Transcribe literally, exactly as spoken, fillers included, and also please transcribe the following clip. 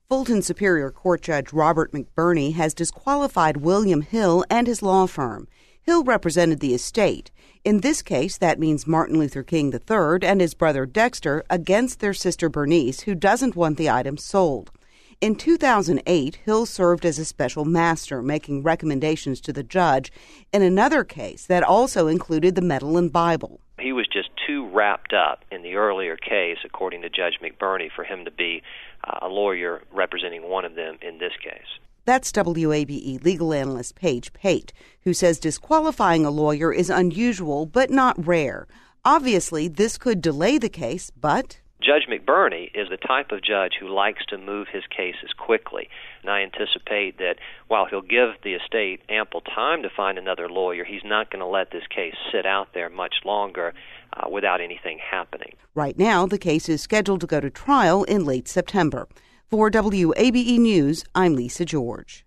Fulton Superior Court Judge Robert McBurney has disqualified William Hill and his law firm. Hill represented the estate. In this case, that means Martin Luther King the third and his brother Dexter against their sister Bernice, who doesn't want the items sold. In two thousand eight, Hill served as a special master, making recommendations to the judge in another case that also included the medal and Bible. He was just too wrapped up in the earlier case, according to Judge McBurney, for him to be uh, a lawyer representing one of them in this case. That's W A B E legal analyst Paige Pate, who says disqualifying a lawyer is unusual but not rare. Obviously, this could delay the case, but Judge McBurney is the type of judge who likes to move his cases quickly, and I anticipate that while he'll give the estate ample time to find another lawyer, he's not going to let this case sit out there much longer uh, without anything happening. Right now, the case is scheduled to go to trial in late September. For W A B E News, I'm Lisa George.